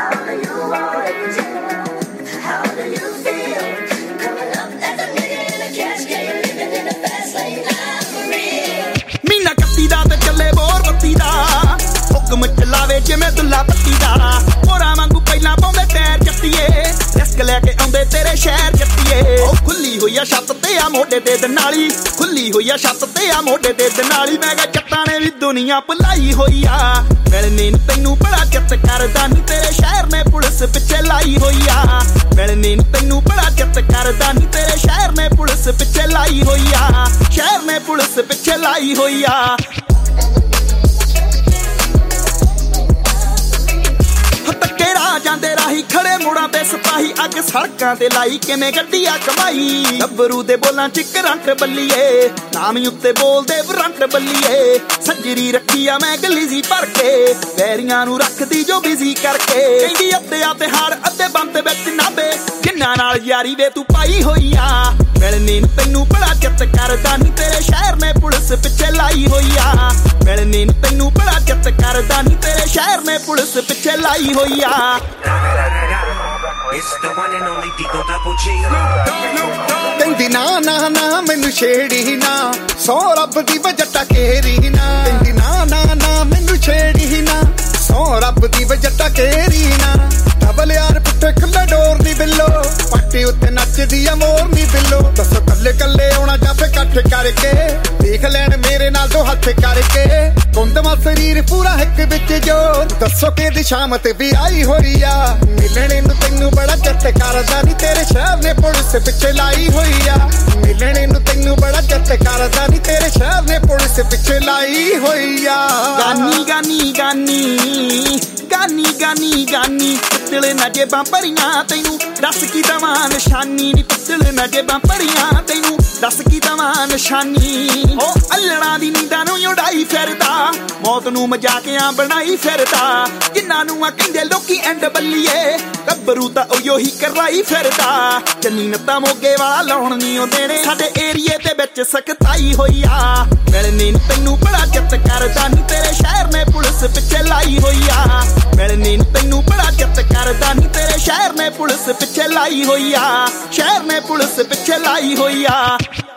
ਮਹੀਨਾ ਕੱਤੀ ਦਾ ਤੇ ਚੱਲੇ ਬੋਰ ਬੱਤੀ ਦਾ ਹੁਕਮ ਚਲਾਵੇ ਜਿਵੇਂ ਦੁੱਲਾ ਪੱਤੀ ਦਾ ਹੋਰਾਂ ਵਾਂਗੂ ਪਹਿਲਾਂ ਪਾਉਂਦੇ ਟਾਇਰ ਜੱਤੀਏ ਰਿਸਕ ਲੈ ਕੇ ਆਉਂਦੇ ਤੇਰੇ ਸ਼ਹਿਰ ਜੱਤੀਏ ਉਹ ਖੁੱਲੀ ਹੋਈ ਆ ਛੱਤ ਤੇ ਆ ਮੋਢੇ ਤੇ ਦਨਾਲੀ ਖੁੱਲੀ ਹੋਈ ਆ ਛੱਤ ਤੇ ਆ ਮੋਢੇ ਤੇ ਦਨਾਲੀ ਮੈਂ ਕਿਹਾ ਜੱਟਾਂ ਨੇ ਵੀ ਦੁਨੀਆ ਭੁਲਾਈ ਹੋਈ ਆ ਮਿਲਣੇ ਨੂੰ ਤੈਨੂੰ ਬੜਾ ਚਿੱਤ ਕਰਦਾ ਨੀ ਤੇਰੇ ਸ਼ਹਿਰ ਨੇ ਪੁਲਿਸ ਪਿੱਛੇ ਲਾਈ ਹੋਈ ਆ ਮਿਲਣੇ ਨੂੰ ਤੈਨੂੰ ਬੜਾ ਚਿੱਤ ਕਰਦਾ ਨੀ ਤੇਰੇ ਸ਼ਹਿਰ ਨੇ ਪੁਲਿਸ ਪਿੱਛੇ ਲਾਈ ਹੋਈ ਆ ਸ਼ਹਿਰ ਨੇ ਪੁਲਿਸ ਪਿੱਛੇ ਲਾਈ ਹੋਈ ਆ ਜਾਂਦੇ ਰਾਹੀ ਖੜੇ ਮੋੜਾਂ ਤੇ ਸਿਪਾਹੀ ਅੱਗ ਸੜਕਾਂ ਤੇ ਲਾਈ ਕਿਵੇਂ ਗੱਡੀ ਆ ਕਮਾਈ ਗੱਭਰੂ ਦੇ ਬੋਲਾਂ ਚ ਕਰੰਟ ਬੱਲੀਏ ਨਾਮ ਉੱਤੇ ਬੋਲਦੇ ਵਰੰਟ ਬੱਲੀਏ ਸੱਜਰੀ ਰੱਖੀ ਆ ਮੈਂ ਗਲੀ ਜੀ ਭਰ ਕੇ ਵੈਰੀਆਂ ਨੂੰ ਰੱਖਦੀ ਜੋ ਬਿਜ਼ੀ ਕਰਕੇ ਕਹਿੰਦੀ ਅੱਧੇ ਆ ਤੇ ਹਾੜ ਅੱਧੇ ਬੰਦ ਵਿੱਚ ਨਾਬੇ ਜਿੰਨਾਂ ਨਾਲ ਯਾਰੀ ਵੇ ਤੂੰ ਪਾਈ ਹੋਈ ਆ ਮਿਲਣੇ ਨੂੰ ਤੈਨੂੰ ਬੜਾ ਚਿੱਤ ਕਰਦਾ ਨੀ ਤੇਰੇ ਸ਼ਹਿਰ ਨੇ ਪੁਲਿਸ ਪਿੱਛੇ ਲਾਈ ਹੋਈ ਆ ਮਿਲਣੇ ਨੂੰ ਤੈਨੂੰ ਬੜਾ ਚਿੱਤ ਕਰਦਾ ਨੀ ਤੇਰੇ ਸ਼ਹਿਰ ਨੇ ਪੁਲਿਸ ਪਿੱਛੇ ਲਾਈ ਹੋਈ ਆ ਕਹਿੰਦੀ ਨਾ ਨਾ ਨਾ ਮੈਨੂੰ ਛੇੜੀ ਨਾ ਸੌ ਰੱਬ ਦੀ ਵਜਟਾ ਕੇਰੀ ਨਾ ਕਹਿੰਦੀ ਨਾ ਨਾ ਨਾ ਮੈਨੂੰ ਛੇੜੀ ਨਾ ਸੌ ਰੱਬ ਦੀ ਵਜਟਾ ਕੇਰੀ ਨਾ ਡਬਲ ਯਾਰ ਪੁੱਠੇ ਖੁੱਲੇ ਡੋਰ ਨੀ ਬਿੱਲੋ ਪਾਟੀ ਉੱਤੇ ਨੱਚਦੀ ਆ ਮੋਰ ਨੀ ਬਿੱਲੋ ਦੱਸੋ ਕੱਲੇ ਕੱਲੇ ਆਉਣਾ ਜਾਂ ਫੇ ਇਕੱਠ ਕਰਕੇ ਦੇਖ ਲੈਣ ਮੇਰੇ ਨਾਲ ਦੋ ਹੱਥ ਕਰਕੇ ਗੁੰਦਵਾ ਸਰੀਰ ਪੂਰਾ ਇੱਕ ਵਿੱਚ ਜੋ ਦੱਸੋ ਕਿਹਦੀ ਸ਼ਾਮ ਤੇ ਵੀ ਆਈ ਹੋਈ ਆ ਮਿਲਣੇ ਨੂੰ ਤੈਨੂੰ ਬੜਾ ਚਿੱਤ ਕਰਦਾ ਨੀ ਤੇਰੇ ਸ਼ਹਿਰ ਨੇ ਪੁਲਿਸ ਪਿੱਛੇ ਲਾਈ ਹੋਈ ਆ ਮਿਲਣੇ ਨੂੰ ਤੈਨੂੰ ਬੜਾ ਚਿੱਤ ਕਰਦਾ ਨੀ ਤੇਰੇ ਸ਼ਹਿਰ ਨੇ ਪੁਲਿਸ ਪਿੱਛੇ ਲਾਈ ਹੋਈ ਆ ਗਾਨੀ ਗਾਨੀ ਗਾਨੀ ਗਾਨੀ ਗਾਨੀ ਗਾਨੀ ਪਿੱਤਲ ਨਾ ਜੇਬਾਂ ਭਰੀਆਂ ਤੈਨੂੰ ਦੱਸ ਕੀ ਦਵਾਂ ਨਿਸ਼ਾਨੀ ਨੀ ਪਿੱਤਲ ਨਾ ਜੇਬਾਂ ਭਰੀਆਂ ਤੈਨੂੰ ਦੱਸ ਕੀ ਦਵਾਂ ਨਿਸ਼ਾਨੀ ਉਹ ਅੱਲਣਾ ਦੀ ਨੀਂਦਾਂ ਨੂੰ ਉਡਾਈ ਫਿਰਦਾ ਮੌਤ ਨੂੰ ਮਜ਼ਾਕਿਆਂ ਬਣਾਈ ਫਿਰਦਾ ਜਿੰਨਾਂ ਨੂੰ ਆ ਕਹਿੰਦੇ ਲੋਕੀ ਐਂਡ ਬੱਲੀਏ ਗੱਭਰੂ ਤਾਂ ਉਹੀਓ ਹੀ ਕਰਾਈ ਫਿਰਦਾ ਚੰਨੀ ਨੱਤਾ ਮੋਗੇ ਵਾਲਾ ਲਾਉਣ ਨੀ ਆਉਂਦੇ ਨੇ ਸਾਡੇ ਏਰੀਏ ਦੇ ਵਿੱਚ ਸਖਤਾਈ ਹੋਈ ਆ ਮਿਲਣੇ ਨੂੰ ਤੈਨੂੰ ਬੜਾ ਚਿੱਤ ਕਰਦਾ ਨੀ ਤੇਰੇ ਸ਼ਹਿਰ ਨੇ ਪੁਲਿਸ ਪਿੱਛੇ ਲਾਈ ਹੋਈ ਆ ਮਿਲਣੇ ਨੂੰ ਤੈਨੂੰ ਬੜਾ ਚਿੱਤ ਕਰਦਾ ਨੀ ਤੇਰੇ ਸ਼ਹਿਰ ਨੇ ਪੁਲਿਸ ਪਿੱਛੇ ਲਾਈ ਹੋਈ ਆ ਸ਼ਹਿਰ ਨੇ ਪੁਲਿਸ ਪਿੱਛੇ ਲਾਈ ਹੋਈ ਆ